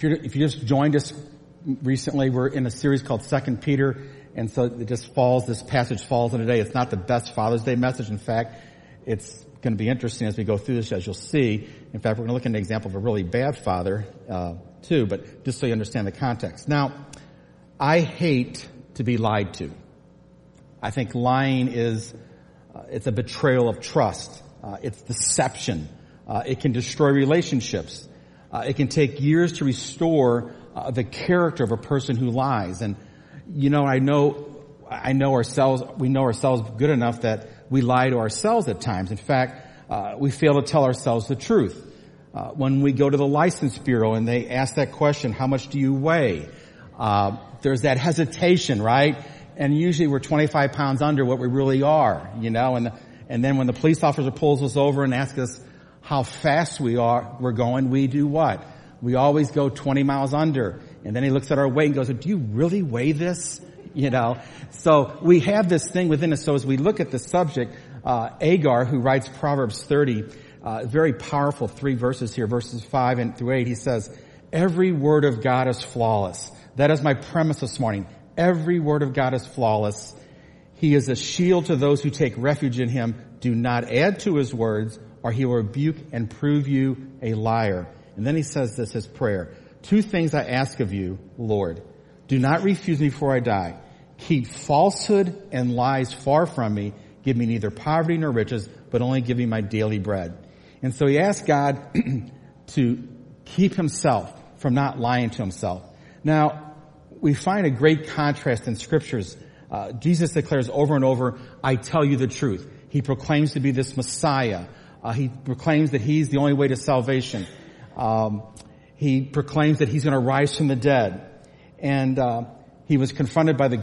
If you just joined us recently, we're in a series called 2 Peter, and so this passage falls into today. It's not the best Father's Day message. In fact, it's going to be interesting as we go through this, as you'll see. In fact, we're going to look at an example of a really bad father, too, but just so you understand the context. Now, I hate to be lied to. I think lying it's a betrayal of trust. It's deception. It can destroy relationships. It can take years to restore the character of a person who lies. And, I know ourselves, we know ourselves good enough that we lie to ourselves at times. In fact, we fail to tell ourselves the truth. When we go to the license bureau and they ask that question, how much do you weigh? There's that hesitation, right? And usually we're 25 pounds under what we really are, and then when the police officer pulls us over and asks us how fast we're going, we do what? We always go 20 miles under. And then he looks at our weight and goes, do you really weigh this? So we have this thing within us. So as we look at the subject, Agar, who writes Proverbs 30, very powerful 3 verses here, verses 5 and through 8, he says, every word of God is flawless. That is my premise this morning. Every word of God is flawless. He is a shield to those who take refuge in him. Do not add to his words, or he will rebuke and prove you a liar. And then he says this, his prayer. 2 things I ask of you, Lord. Do not refuse me before I die. Keep falsehood and lies far from me. Give me neither poverty nor riches, but only give me my daily bread. And so he asked God to keep himself from not lying to himself. Now, we find a great contrast in scriptures. Jesus declares over and over, I tell you the truth. He proclaims to be this Messiah. He proclaims that he's the only way to salvation. He proclaims that he's going to rise from the dead. And he was confronted by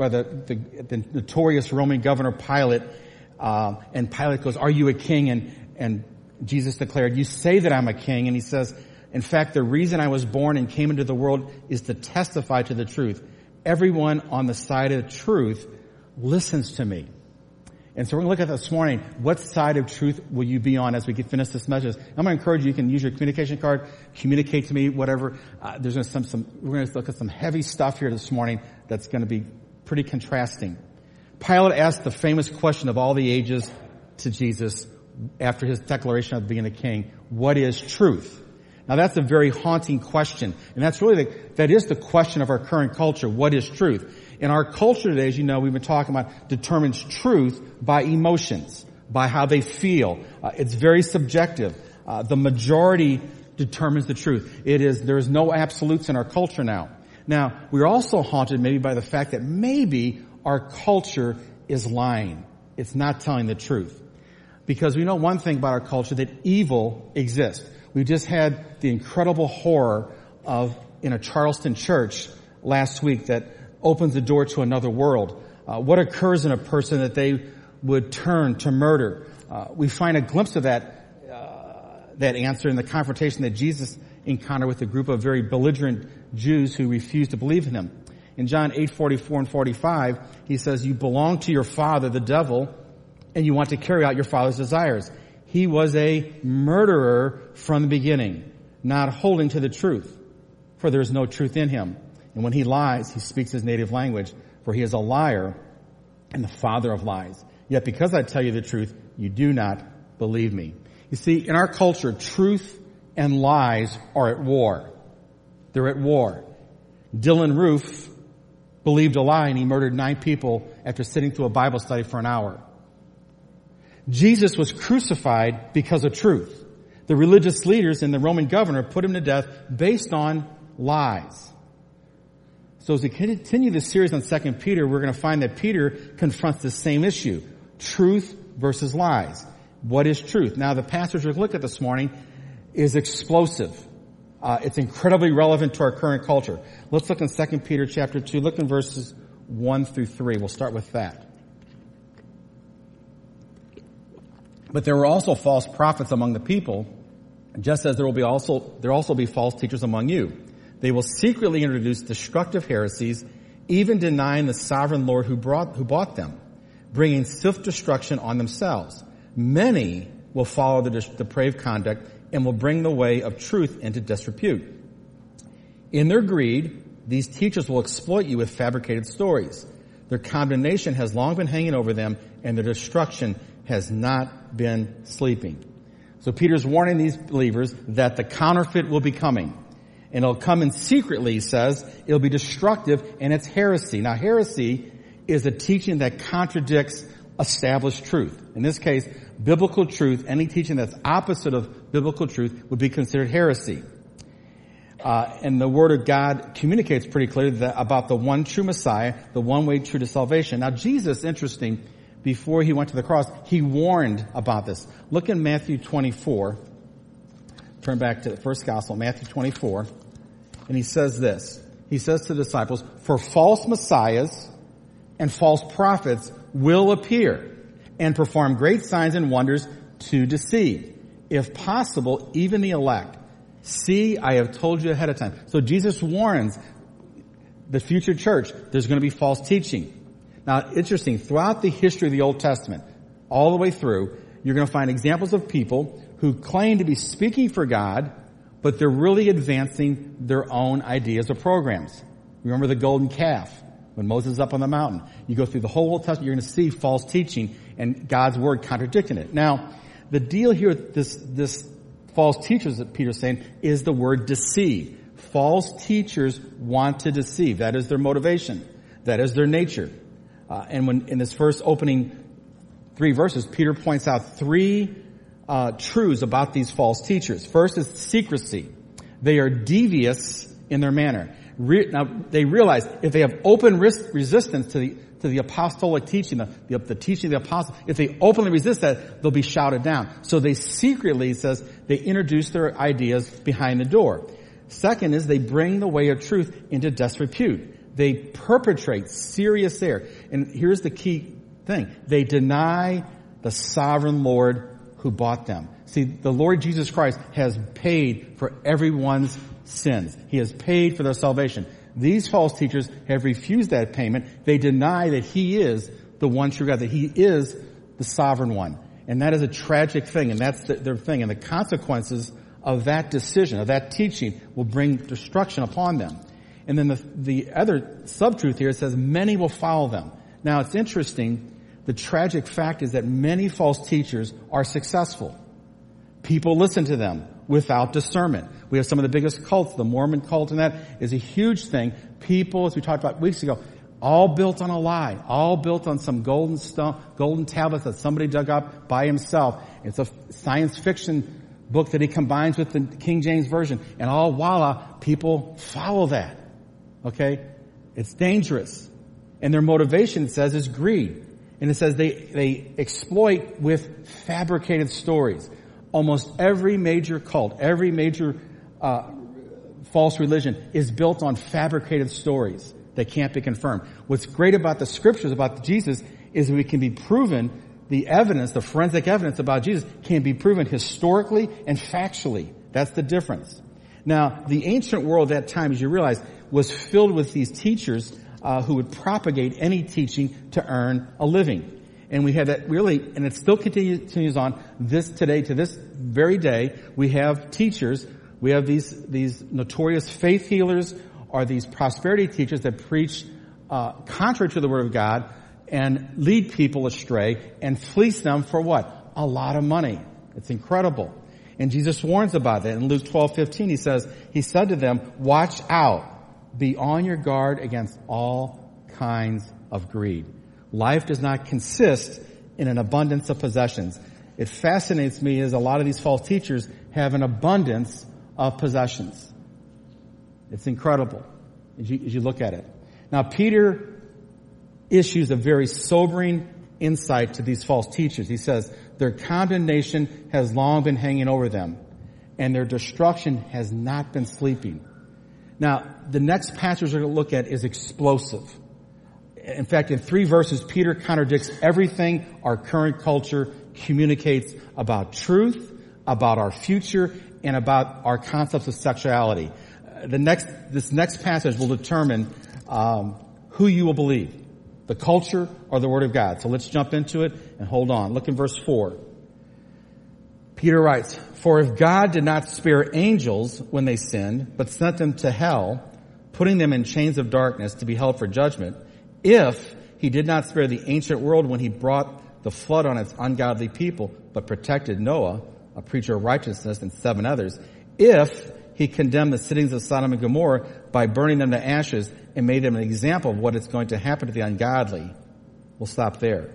the notorious Roman governor Pilate. And Pilate goes, are you a king? And Jesus declared, you say that I'm a king. And he says, in fact, the reason I was born and came into the world is to testify to the truth. Everyone on the side of the truth listens to me. And so we're going to look at this morning, what side of truth will you be on as we finish this message? I'm going to encourage you can use your communication card, communicate to me, whatever. We're going to look at some heavy stuff here this morning that's going to be pretty contrasting. Pilate asked the famous question of all the ages to Jesus after his declaration of being the king. What is truth? Now that's a very haunting question. And that is the question of our current culture. What is truth? In our culture today, as you know, we've been talking about determines truth by emotions, by how they feel. It's very subjective. The majority determines the truth. There's no absolutes in our culture now. Now, we're also haunted maybe by the fact that maybe our culture is lying. It's not telling the truth. Because we know one thing about our culture, that evil exists. We just had the incredible horror in a Charleston church last week that opens the door to another world. What occurs in a person that they would turn to murder? We find a glimpse of that answer in the confrontation that Jesus encountered with a group of very belligerent Jews who refused to believe in him. In John 8:44 and 45, he says, you belong to your father, the devil, and you want to carry out your father's desires. He was a murderer from the beginning, not holding to the truth, for there is no truth in him. And when he lies, he speaks his native language, for he is a liar and the father of lies. Yet because I tell you the truth, you do not believe me. You see, in our culture, truth and lies are at war. They're at war. Dylan Roof believed a lie and he murdered 9 people after sitting through a Bible study for an hour. Jesus was crucified because of truth. The religious leaders and the Roman governor put him to death based on lies. So as we continue this series on 2 Peter, we're going to find that Peter confronts the same issue, truth versus lies. What is truth? Now, the passage we'll look at this morning is explosive. It's incredibly relevant to our current culture. Let's look in 2 Peter chapter 2. Look in verses 1 through 3. We'll start with that. But there were also false prophets among the people, just as there will also be false teachers among you. They will secretly introduce destructive heresies, even denying the sovereign Lord who bought them, bringing self-destruction on themselves. Many will follow the depraved conduct and will bring the way of truth into disrepute. In their greed, these teachers will exploit you with fabricated stories. Their condemnation has long been hanging over them, and their destruction has not been sleeping. So Peter's warning these believers that the counterfeit will be coming. And it'll come in secretly, he says. It'll be destructive, and it's heresy. Now, heresy is a teaching that contradicts established truth. In this case, biblical truth, any teaching that's opposite of biblical truth would be considered heresy. And the Word of God communicates pretty clearly about the one true Messiah, the one way true to salvation. Now, Jesus, interesting, before he went to the cross, he warned about this. Look in Matthew 24. Turn back to the first gospel, Matthew 24. And he says this. He says to the disciples, "For false messiahs and false prophets will appear and perform great signs and wonders to deceive, if possible, even the elect. See, I have told you ahead of time." So Jesus warns the future church there's going to be false teaching. Now, interesting, throughout the history of the Old Testament, all the way through, you're going to find examples of people who claim to be speaking for God, but they're really advancing their own ideas or programs. Remember the golden calf when Moses is up on the mountain. You go through the whole Old Testament, you're going to see false teaching and God's word contradicting it. Now, the deal here with this false teachers that Peter's saying is the word deceive. False teachers want to deceive. That is their motivation. That is their nature. And when in this first opening 3 verses, Peter points out 3 truths about these false teachers. First is secrecy. They are devious in their manner. Now, they realize if they have open resistance to the apostolic teaching, the teaching of the apostles, if they openly resist that, they'll be shouted down. So they secretly, it says, they introduce their ideas behind the door. Second is they bring the way of truth into disrepute. They perpetrate serious error. And here's the key thing. They deny the sovereign Lord who bought them. See, the Lord Jesus Christ has paid for everyone's sins. He has paid for their salvation. These false teachers have refused that payment. They deny that He is the one true God, that He is the sovereign one. And that is a tragic thing, and that's their thing. And the consequences of that decision, of that teaching, will bring destruction upon them. And then the other sub-truth here says, many will follow them. Now, it's interesting. The tragic fact is that many false teachers are successful. People listen to them without discernment. We have some of the biggest cults. The Mormon cult, and that is a huge thing. People, as we talked about weeks ago, all built on a lie, all built on some golden tablets that somebody dug up by himself. It's a science fiction book that he combines with the King James Version, and all voila, people follow that. Okay? It's dangerous. And their motivation, it says, is greed. And it says they exploit with fabricated stories. Almost every major cult, every major false religion is built on fabricated stories that can't be confirmed. What's great about the scriptures about Jesus is we can be proven, the evidence, the forensic evidence about Jesus can be proven historically and factually. That's the difference. Now, the ancient world at that time, as you realize, was filled with these teachers who would propagate any teaching to earn a living. And we had that really, and it still continues on this today, to this very day. We have teachers, we have these notorious faith healers or these prosperity teachers that preach contrary to the Word of God and lead people astray and fleece them for what? A lot of money. It's incredible. And Jesus warns about that. In Luke 12:15, he said to them, watch out. Be on your guard against all kinds of greed. Life does not consist in an abundance of possessions. It fascinates me as a lot of these false teachers have an abundance of possessions. It's incredible as you look at it. Now, Peter issues a very sobering insight to these false teachers. He says, their condemnation has long been hanging over them, and their destruction has not been sleeping. Now, the next passage we're going to look at is explosive. In fact, in 3 verses, Peter contradicts everything our current culture communicates about truth, about our future, and about our concepts of sexuality. This next passage will determine who you will believe, the culture or the Word of God. So let's jump into it and hold on. Look in verse 4. Peter writes, "For if God did not spare angels when they sinned, but sent them to hell, putting them in chains of darkness to be held for judgment, if he did not spare the ancient world when he brought the flood on its ungodly people, but protected Noah, a preacher of righteousness, and 7 others, if he condemned the cities of Sodom and Gomorrah by burning them to ashes and made them an example of what is going to happen to the ungodly." We'll stop there.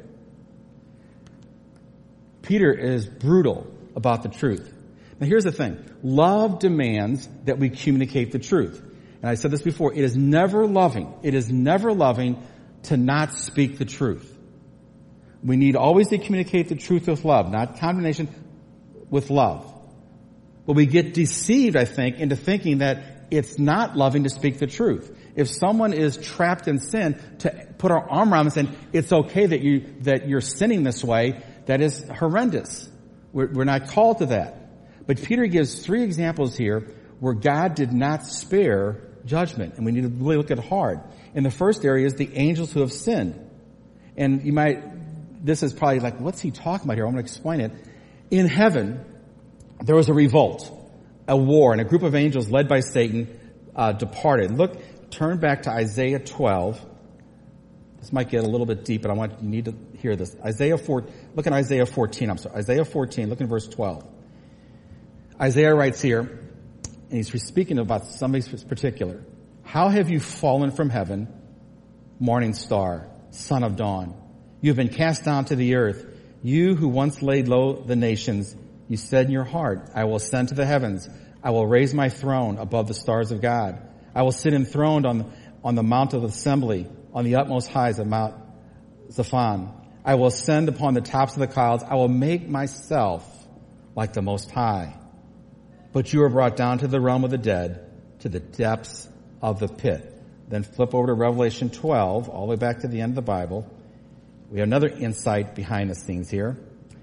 Peter is brutal about the truth. Now here's the thing. Love demands that we communicate the truth. And I said this before, it is never loving to not speak the truth. We need always to communicate the truth with love, not condemnation, with love. But we get deceived, I think, into thinking that it's not loving to speak the truth. If someone is trapped in sin, to put our arm around them and say, it's okay that you're sinning this way, that is horrendous. We're not called to that. But Peter gives 3 examples here where God did not spare judgment, and we need to really look at it hard. In the first area is the angels who have sinned. And this is probably like, what's he talking about here? I'm going to explain it. In heaven, there was a revolt, a war, and a group of angels led by Satan departed. Turn back to Isaiah 12. This might get a little bit deep, but you need to hear this. Look at Isaiah 14. Isaiah 14, look in verse 12. Isaiah writes here, and he's speaking about somebody particular. "How have you fallen from heaven, morning star, son of dawn? You have been cast down to the earth. You who once laid low the nations, you said in your heart, I will ascend to the heavens. I will raise my throne above the stars of God. I will sit enthroned on the mount of assembly, on the utmost heights of Mount Zaphon. I will ascend upon the tops of the clouds. I will make myself like the Most High. But you are brought down to the realm of the dead, to the depths of the pit." Then flip over to Revelation 12, all the way back to the end of the Bible. We have another insight behind the scenes here.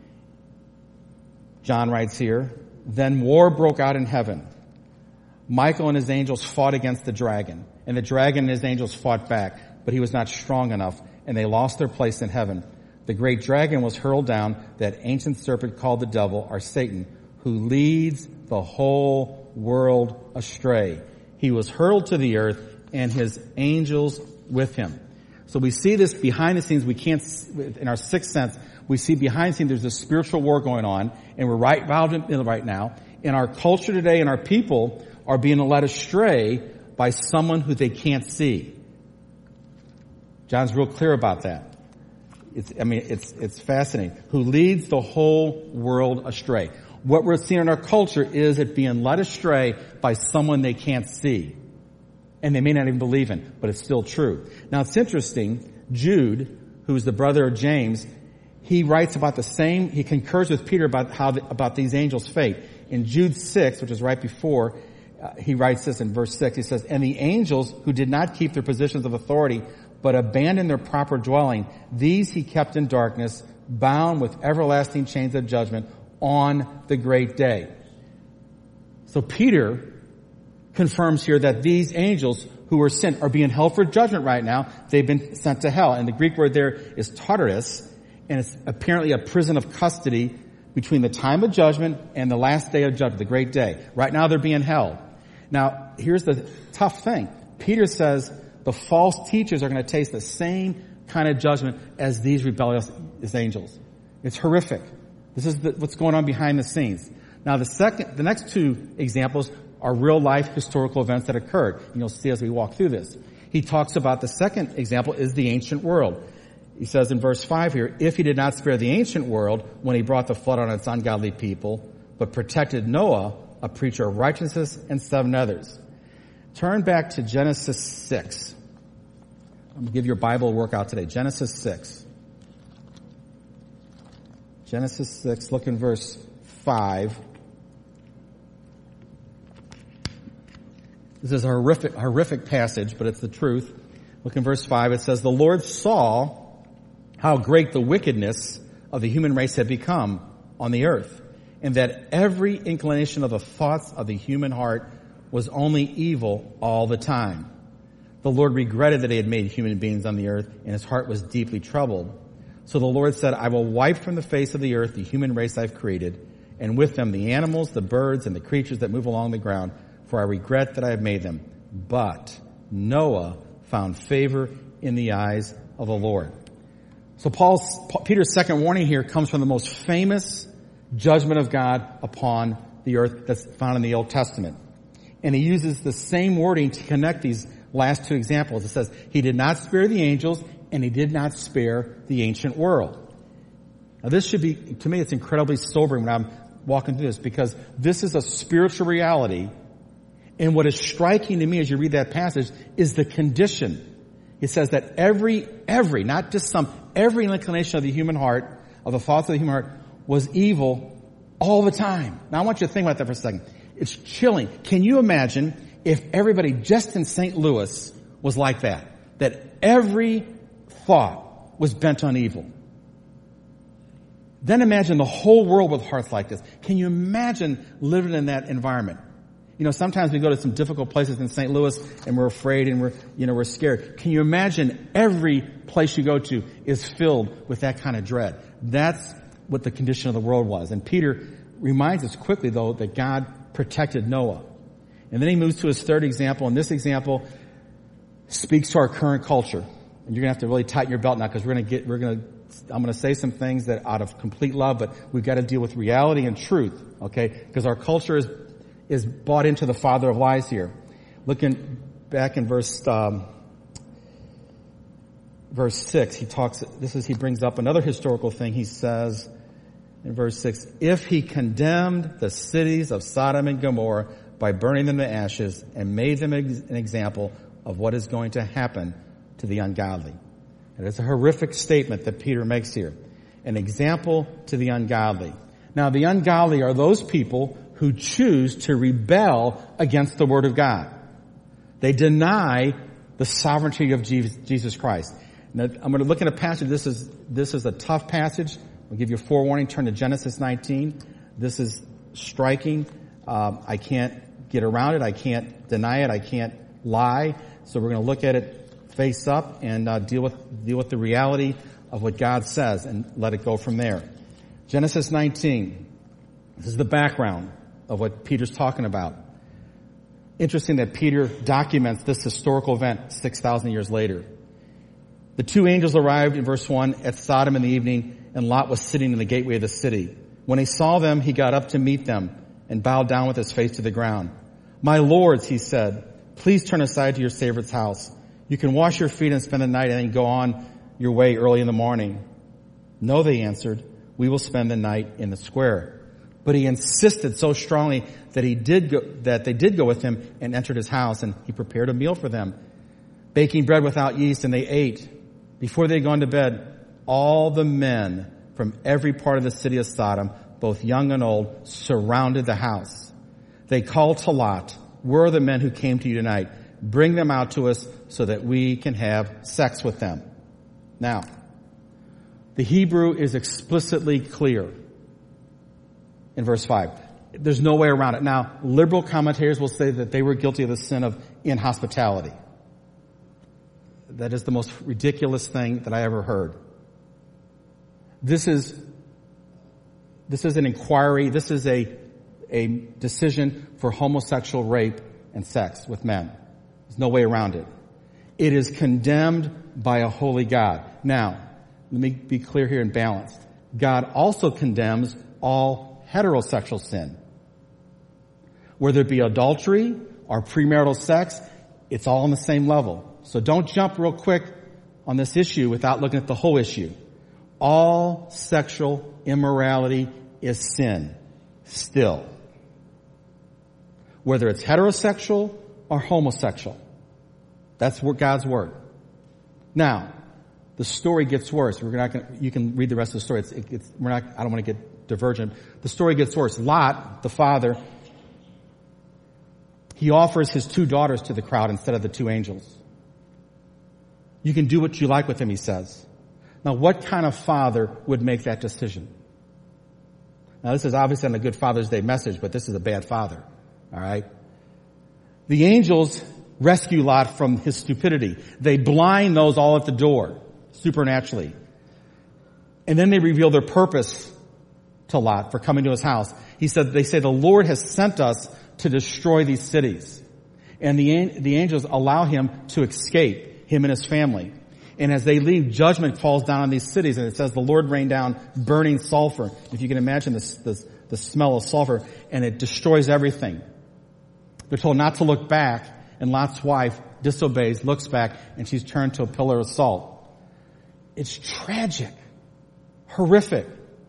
John writes here, "Then war broke out in heaven. Michael and his angels fought against the dragon, and the dragon and his angels fought back, but he was not strong enough, and they lost their place in heaven. The great dragon was hurled down, that ancient serpent called the devil, or Satan, who leads the whole world astray. He was hurled to the earth, and his angels with him." So we see this behind the scenes. We can't, in our sixth sense, we see behind the scenes there's a spiritual war going on, and we're right involved in it right now. In our culture today, and our people are being led astray by someone who they can't see. John's real clear about that. It's fascinating. Who leads the whole world astray. What we're seeing in our culture is it being led astray by someone they can't see. And they may not even believe in, but it's still true. Now it's interesting, Jude, who's the brother of James, he writes about he concurs with Peter about these angels' fate. In Jude 6, which is right before, he writes this in verse 6, he says, "And the angels who did not keep their positions of authority, but abandoned their proper dwelling, these he kept in darkness, bound with everlasting chains of judgment on the great day." So Peter confirms here that these angels who were sent are being held for judgment right now. They've been sent to hell. And the Greek word there is Tartarus, and it's apparently a prison of custody between the time of judgment and the last day of judgment, the great day. Right now they're being held. Now, here's the tough thing. Peter says the false teachers are going to taste the same kind of judgment as these rebellious angels. It's horrific. This is what's going on behind the scenes. Now, the next 2 examples are real-life historical events that occurred. And you'll see as we walk through this. He talks about the second example is the ancient world. He says in verse 5 here, "If he did not spare the ancient world when he brought the flood on its ungodly people, but protected Noah, a preacher of righteousness, and 7 others." Turn back to Genesis 6. I'm going to give your Bible a workout today. Genesis 6. Genesis 6, look in verse 5. This is a horrific passage, but it's the truth. Look in verse 5. It says, "The Lord saw how great the wickedness of the human race had become on the earth, and that every inclination of the thoughts of the human heart was only evil all the time. The Lord regretted that he had made human beings on the earth, and his heart was deeply troubled. So the Lord said, I will wipe from the face of the earth the human race I've created, and with them the animals, the birds, and the creatures that move along the ground, for I regret that I have made them. But Noah found favor in the eyes of the Lord. So Peter's second warning here comes from the most famous judgment of God upon the earth that's found in the Old Testament. And he uses the same wording to connect these last two examples. It says, he did not spare the angels, and he did not spare the ancient world. Now this should be, to me, it's incredibly sobering when I'm walking through this, because this is a spiritual reality. And what is striking to me as you read that passage is the condition. It says that every, not just some, every inclination of the human heart, of the thoughts of the human heart, was evil all the time. Now I want you to think about that for a second. It's chilling. Can you imagine if everybody just in St. Louis was like that? That every thought was bent on evil. Then imagine the whole world with hearts like this. Can you imagine living in that environment? You know, sometimes we go to some difficult places in St. Louis and we're afraid and we're scared. Can you imagine every place you go to is filled with that kind of dread? That's what the condition of the world was. And Peter reminds us quickly, though, that God protected Noah. And then he moves to his third example, and this example speaks to our current culture. And you're gonna have to really tighten your belt now, because I'm gonna say some things that out of complete love, but we've got to deal with reality and truth, okay? Because our culture is bought into the father of lies here. Looking back in verse 6, he brings up another historical thing. He says in verse 6, if he condemned the cities of Sodom and Gomorrah by burning them to ashes and made them an example of what is going to happen to the ungodly. And it's a horrific statement that Peter makes here. An example to the ungodly. Now, the ungodly are those people who choose to rebel against the Word of God. They deny the sovereignty of Jesus Christ. Now, I'm going to look at a passage. This is a tough passage. I'll give you a forewarning. Turn to Genesis 19. This is striking. I can't get around it. I can't deny it. I can't lie. So we're going to look at it face up and deal with the reality of what God says and let it go from there. Genesis 19. This is the background of what Peter's talking about. Interesting that Peter documents this historical event 6,000 years later. The two angels arrived in verse 1 at Sodom in the evening, and Lot was sitting in the gateway of the city. When he saw them, he got up to meet them and bowed down with his face to the ground. My lords, he said, please turn aside to your favorite's house. You can wash your feet and spend the night and then go on your way early in the morning. No, they answered, we will spend the night in the square. But he insisted so strongly that they did go with him and entered his house, and he prepared a meal for them, baking bread without yeast, and they ate. Before they had gone to bed, all the men from every part of the city of Sodom, both young and old, surrounded the house. They called to Lot, where are the men who came to you tonight? Bring them out to us so that we can have sex with them. Now, the Hebrew is explicitly clear in verse 5. There's no way around it. Now, liberal commentators will say that they were guilty of the sin of inhospitality. That is the most ridiculous thing that I ever heard. This is an inquiry. This is a decision for homosexual rape and sex with men. There's no way around it. It is condemned by a holy God. Now, let me be clear here and balanced. God also condemns all heterosexual sin. Whether it be adultery or premarital sex, it's all on the same level. So don't jump real quick on this issue without looking at the whole issue. All sexual immorality is sin, still. Whether it's heterosexual or homosexual. That's God's word. Now, the story gets worse. You can read the rest of the story. I don't want to get divergent. The story gets worse. Lot, the father, he offers his two daughters to the crowd instead of the two angels. You can do what you like with them, he says. Now, what kind of father would make that decision? Now, this is obviously not a good Father's Day message, but this is a bad father. All right? The angels rescue Lot from his stupidity. They blind those all at the door, supernaturally. And then they reveal their purpose to Lot for coming to his house. He said, they say, the Lord has sent us to destroy these cities. And the angels allow him to escape, him and his family. And as they leave, judgment falls down on these cities. And it says the Lord rained down burning sulfur. If you can imagine the smell of sulfur. And it destroys everything. They're told not to look back. And Lot's wife disobeys, looks back, and she's turned to a pillar of salt. It's tragic. Horrific.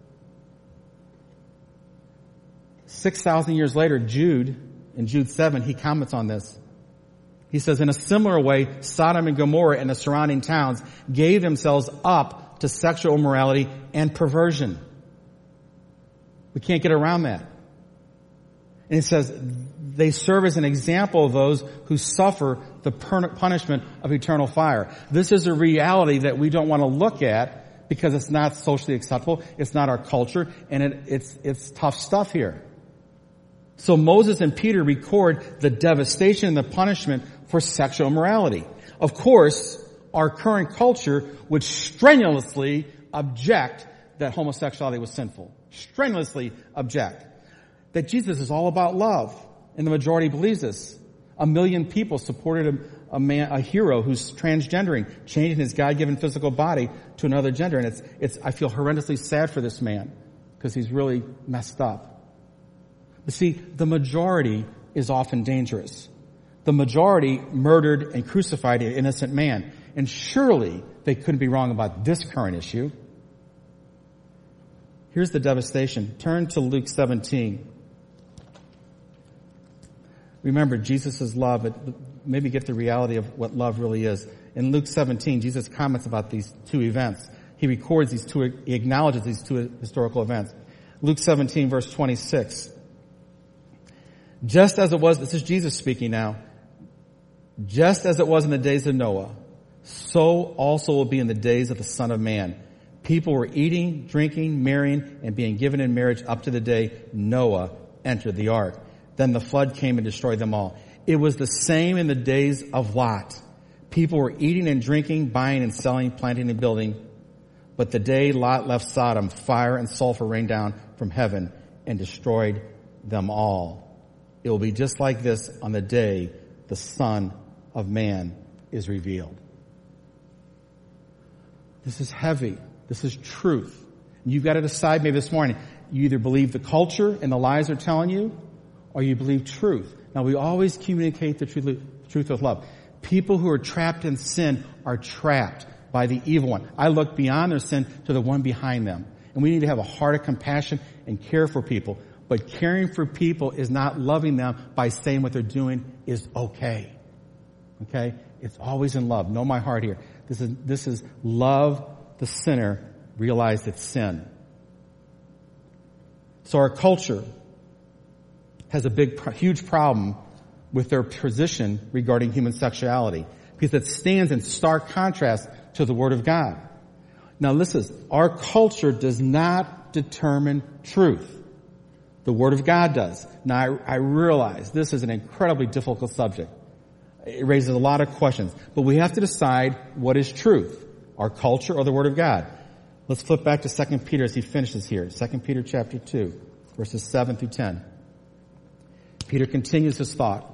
6,000 years later, Jude, in Jude 7, he comments on this. He says, in a similar way, Sodom and Gomorrah and the surrounding towns gave themselves up to sexual immorality and perversion. We can't get around that. And it says, they serve as an example of those who suffer the punishment of eternal fire. This is a reality that we don't want to look at because it's not socially acceptable. It's not our culture, and it's tough stuff here. So Moses and Peter record the devastation and the punishment for sexual immorality. Of course, our current culture would strenuously object that homosexuality was sinful. Strenuously object. That Jesus is all about love. And the majority believes this. 1 million people supported a hero who's transgendering, changing his God-given physical body to another gender. And I feel horrendously sad for this man because he's really messed up. But see, the majority is often dangerous. The majority murdered and crucified an innocent man. And surely they couldn't be wrong about this current issue. Here's the devastation. Turn to Luke 17. Remember, Jesus' love, maybe get the reality of what love really is. In Luke 17, Jesus comments about these two events. He records he acknowledges these two historical events. Luke 17, verse 26. Just as it was, this is Jesus speaking now, just as it was in the days of Noah, so also will be in the days of the Son of Man. People were eating, drinking, marrying, and being given in marriage up to the day Noah entered the ark. Then the flood came and destroyed them all. It was the same in the days of Lot. People were eating and drinking, buying and selling, planting and building. But the day Lot left Sodom, fire and sulfur rained down from heaven and destroyed them all. It will be just like this on the day the Son of Man is revealed. This is heavy. This is truth. And you've got to decide maybe this morning. You either believe the culture and the lies they're telling you, or you believe truth. Now, we always communicate the truth with love. People who are trapped in sin are trapped by the evil one. I look beyond their sin to the one behind them. And we need to have a heart of compassion and care for people. But caring for people is not loving them by saying what they're doing is okay. Okay? It's always in love. Know my heart here. This is love the sinner, realize it's sin. So our culture has a huge problem with their position regarding human sexuality because it stands in stark contrast to the Word of God. Now listen, our culture does not determine truth. The Word of God does. Now I realize this is an incredibly difficult subject. It raises a lot of questions, but we have to decide what is truth, our culture or the Word of God. Let's flip back to 2 Peter as he finishes here. 2 Peter chapter 2, verses 7 through 10. Peter continues his thought.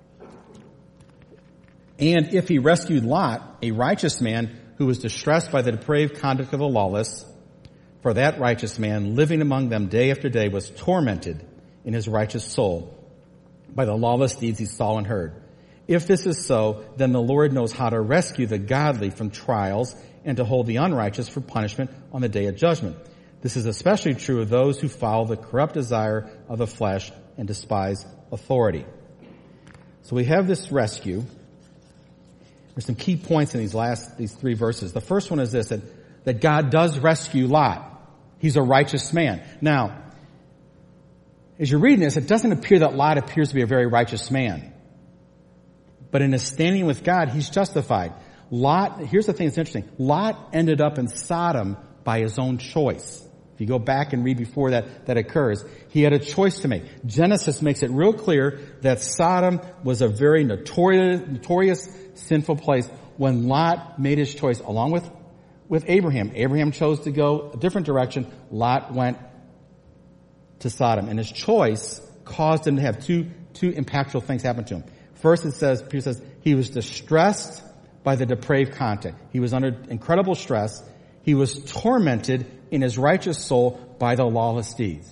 And if he rescued Lot, a righteous man who was distressed by the depraved conduct of the lawless, for that righteous man, living among them day after day, was tormented in his righteous soul by the lawless deeds he saw and heard. If this is so, then the Lord knows how to rescue the godly from trials and to hold the unrighteous for punishment on the day of judgment. This is especially true of those who follow the corrupt desire of the flesh and despise authority. So we have this rescue. There's some key points in these three verses. The first one is this, that God does rescue Lot. He's a righteous man. Now, as you're reading this, it doesn't appear that Lot appears to be a very righteous man. But in his standing with God, he's justified. Here's the thing that's interesting. Lot ended up in Sodom by his own choice. If you go back and read before that occurs, he had a choice to make. Genesis makes it real clear that Sodom was a very notorious sinful place when Lot made his choice along with Abraham. Abraham chose to go a different direction. Lot went to Sodom. And his choice caused him to have two impactful things happen to him. First, Peter says, he was distressed by the depraved content. He was under incredible stress. He was tormented in his righteous soul by the lawless deeds.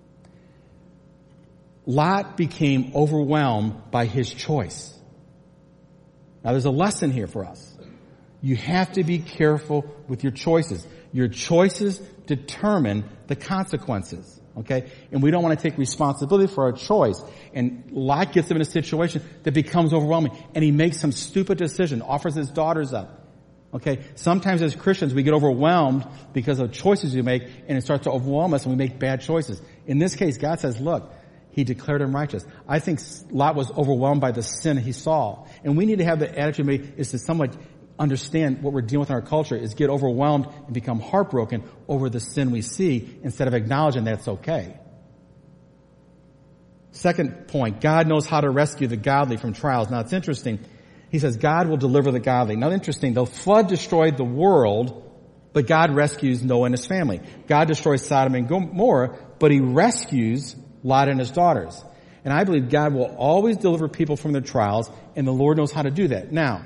Lot became overwhelmed by his choice. Now there's a lesson here for us. You have to be careful with your choices. Your choices determine the consequences. Okay? And we don't want to take responsibility for our choice. And Lot gets him in a situation that becomes overwhelming. And he makes some stupid decision, offers his daughters up. Okay? Sometimes as Christians we get overwhelmed because of choices we make, and it starts to overwhelm us and we make bad choices. In this case, God says, look, he declared him righteous. I think Lot was overwhelmed by the sin he saw. And we need to have the attitude is to somewhat understand what we're dealing with in our culture is get overwhelmed and become heartbroken over the sin we see instead of acknowledging that it's okay. Second point, God knows how to rescue the godly from trials. Now it's interesting. He says God will deliver the godly. Now interesting, the flood destroyed the world, but God rescues Noah and his family. God destroys Sodom and Gomorrah, but he rescues Lot and his daughters. And I believe God will always deliver people from their trials, and the Lord knows how to do that. Now,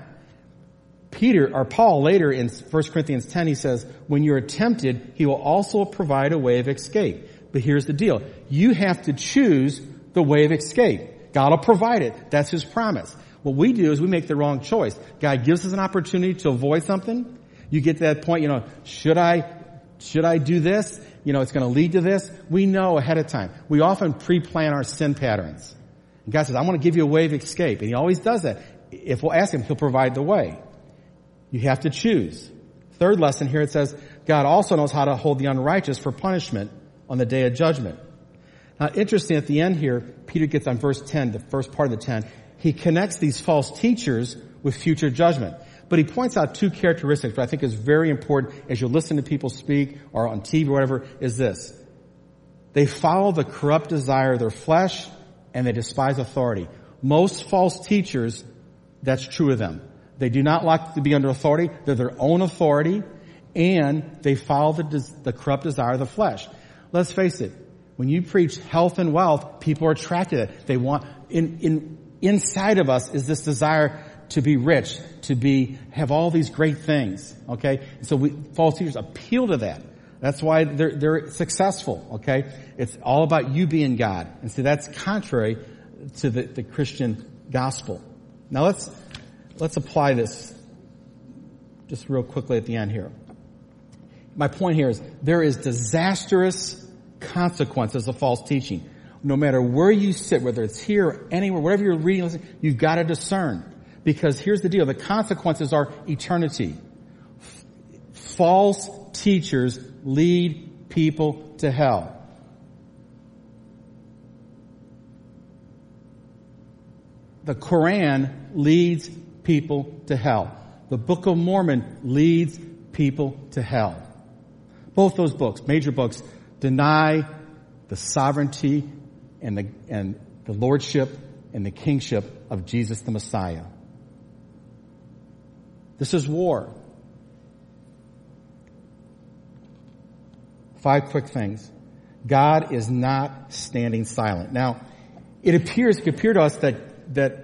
Paul later in 1 Corinthians 10, he says, when you're tempted, he will also provide a way of escape. But here's the deal. You have to choose the way of escape. God will provide it. That's his promise. What we do is we make the wrong choice. God gives us an opportunity to avoid something. You get to that point, should I do this? It's going to lead to this. We know ahead of time. We often pre-plan our sin patterns. And God says, I want to give you a way of escape. And he always does that. If we'll ask him, he'll provide the way. You have to choose. Third lesson here, it says, God also knows how to hold the unrighteous for punishment on the day of judgment. Now, interesting, at the end here, Peter gets on verse 10, the first part of the 10, he connects these false teachers with future judgment. But he points out two characteristics that I think is very important as you listen to people speak or on TV or whatever, is this. They follow the corrupt desire of their flesh and they despise authority. Most false teachers, that's true of them. They do not like to be under authority. They're their own authority, and they follow the corrupt desire of the flesh. Let's face it. When you preach health and wealth, people are attracted to it. They want, inside of us is this desire to be rich, have all these great things. Okay? So false teachers appeal to that. That's why they're successful. Okay? It's all about you being God. And so that's contrary to the Christian gospel. Now let's apply this just real quickly at the end here. My point here is there is disastrous consequences of false teaching. No matter where you sit, whether it's here or anywhere, whatever you're reading, you've got to discern. Because here's the deal. The consequences are eternity. False teachers lead people to hell. The Quran leads people to hell. The Book of Mormon leads people to hell. Both those books, major books, deny the sovereignty and the lordship and the kingship of Jesus the Messiah. This is war. 5 quick things. God is not standing silent. Now, it could appear to us that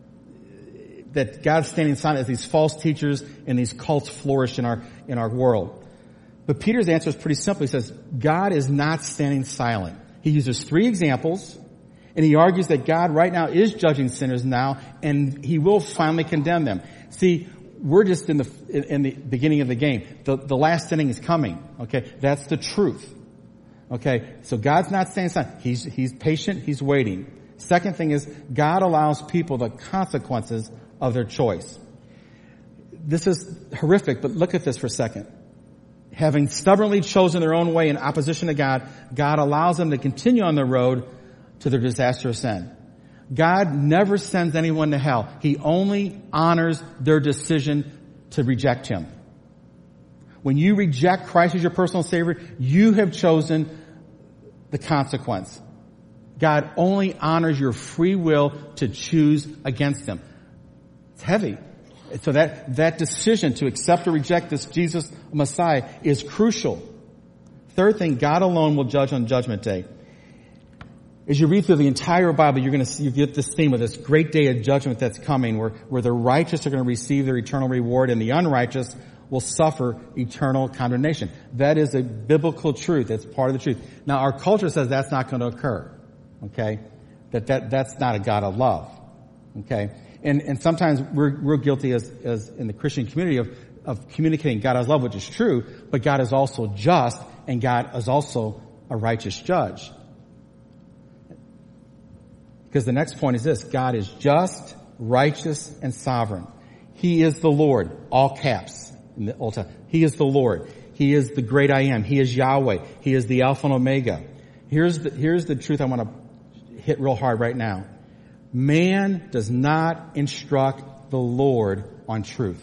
God's standing silent as these false teachers and these cults flourish in our world. But Peter's answer is pretty simple. He says, God is not standing silent. He uses 3 examples, and he argues that God right now is judging sinners now, and he will finally condemn them. See, we're just in the beginning of the game. The last inning is coming. Okay, that's the truth. Okay, so God's not standing silent. He's patient. He's waiting. Second thing is, God allows people the consequences of their choice. This is horrific, but look at this for a second. Having stubbornly chosen their own way in opposition to God, God allows them to continue on their road to their disastrous end. God never sends anyone to hell. He only honors their decision to reject him. When you reject Christ as your personal Savior, you have chosen the consequence. God only honors your free will to choose against him. It's heavy. So that decision to accept or reject this Jesus Messiah is crucial. Third thing, God alone will judge on Judgment Day. As you read through the entire Bible, you're going to see, you get this theme of this great day of judgment that's coming where the righteous are going to receive their eternal reward and the unrighteous will suffer eternal condemnation. That is a biblical truth. It's part of the truth. Now, our culture says that's not going to occur. Okay? That's not a God of love. Okay? And sometimes we're guilty as in the Christian community of communicating God as love, which is true, but God is also just and God is also a righteous judge. Because the next point is this: God is just, righteous, and sovereign. He is the Lord, all caps in the Old Testament. He is the Lord. He is the great I am. He is Yahweh. He is the Alpha and Omega. Here's the truth I want to hit real hard right now. Man does not instruct the Lord on truth.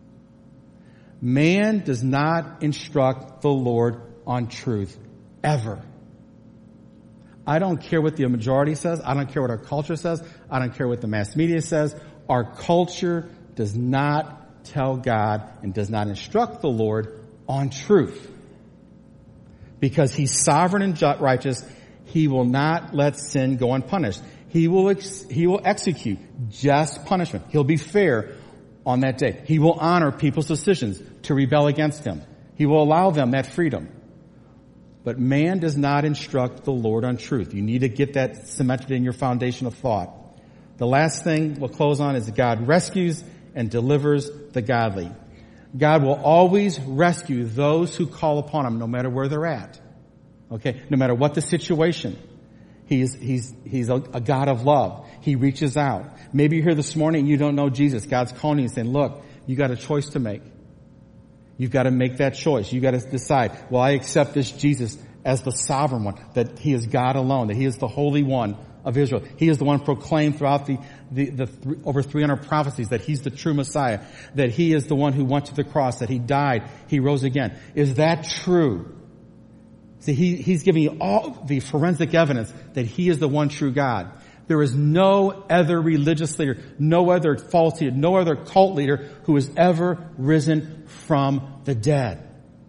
Man does not instruct the Lord on truth, ever. I don't care what the majority says. I don't care what our culture says. I don't care what the mass media says. Our culture does not tell God and does not instruct the Lord on truth. Because He's sovereign and righteous, He will not let sin go unpunished. He will execute just punishment. He'll be fair on that day. He will honor people's decisions to rebel against Him. He will allow them that freedom. But man does not instruct the Lord on truth. You need to get that cemented in your foundation of thought. The last thing we'll close on is God rescues and delivers the godly. God will always rescue those who call upon Him, no matter where they're at. Okay? No matter what the situation. He's a God of love. He reaches out. Maybe you're here this morning and you don't know Jesus. God's calling you and saying, look, you got a choice to make. You've got to make that choice. You've got to decide, well, I accept this Jesus as the sovereign one, that He is God alone, that He is the Holy One of Israel. He is the one proclaimed throughout the over 300 prophecies that He's the true Messiah, that He is the one who went to the cross, that He died, He rose again. Is that true? See, He's giving you all the forensic evidence that He is the one true God. There is no other religious leader, no other false leader, no other cult leader who has ever risen from the dead.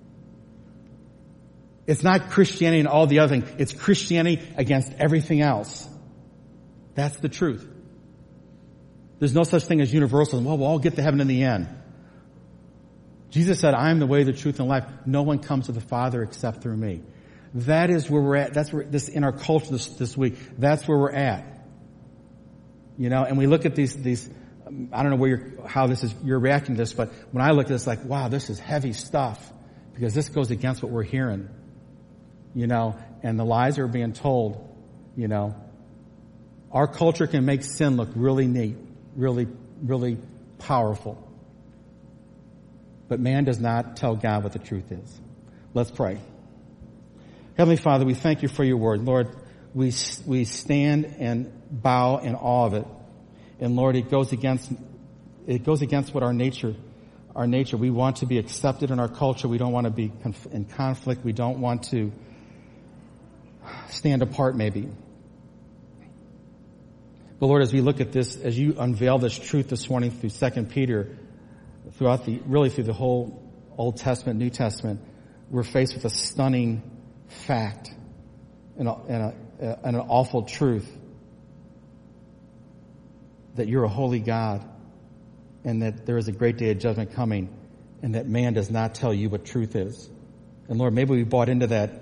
It's not Christianity and all the other things. It's Christianity against everything else. That's the truth. There's no such thing as universalism. Well, we'll all get to heaven in the end. Jesus said, I am the way, the truth, and life. No one comes to the Father except through me. That is where we're at. That's where this in our culture this week. That's where we're at. You know, and we look at these, I don't know how you're reacting to this, but when I look at this, like, wow, this is heavy stuff because this goes against what we're hearing, you know, and the lies are being told, you know. Our culture can make sin look really neat, really, really powerful. But man does not tell God what the truth is. Let's pray. Heavenly Father, we thank You for Your word. Lord, we stand and bow in awe of it. And Lord, it goes against what our nature, we want to be accepted in our culture. We don't want to be in conflict. We don't want to stand apart maybe. But Lord, as we look at this, as You unveil this truth this morning through 2 Peter, through the whole Old Testament, New Testament, we're faced with a stunning fact and an awful truth that You're a holy God and that there is a great day of judgment coming and that man does not tell You what truth is. And Lord, maybe we bought into that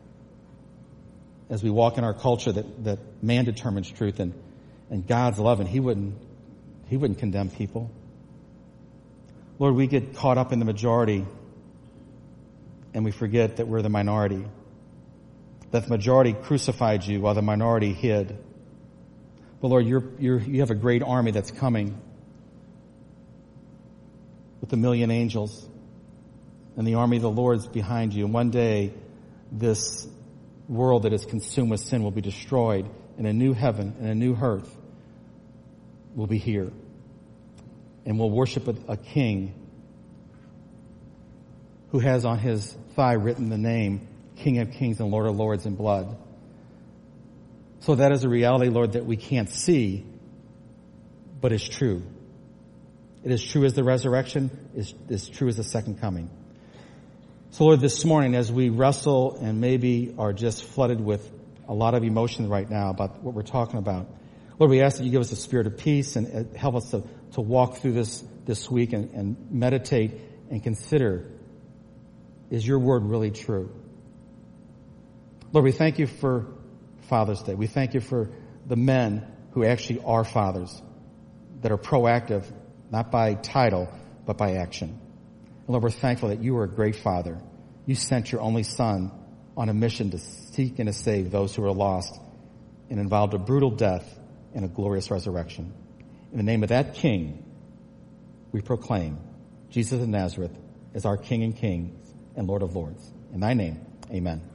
as we walk in our culture that man determines truth and God's love, and He wouldn't condemn people. Lord, we get caught up in the majority and we forget that we're the minority. That the majority crucified You while the minority hid. But Lord, you have a great army that's coming with 1,000,000 angels, and the army of the Lord's behind You. And one day, this world that is consumed with sin will be destroyed, and a new heaven and a new earth will be here. And we'll worship a king who has on his thigh written the name King of Kings and Lord of Lords in blood. So that is a reality, Lord, that we can't see, but is true. It is true as the resurrection, is true as the second coming. So Lord, this morning as we wrestle and maybe are just flooded with a lot of emotion right now about what we're talking about. Lord, we ask that you give us a spirit of peace and help us to walk through this week and meditate and consider, is your word really true? Lord, we thank you for Father's Day. We thank you for the men who actually are fathers, that are proactive, not by title, but by action. And Lord, we're thankful that you are a great Father. You sent your only Son on a mission to seek and to save those who are lost and involved a brutal death and a glorious resurrection. In the name of that King, we proclaim Jesus of Nazareth as our King and Kings and Lord of Lords. In thy name, amen.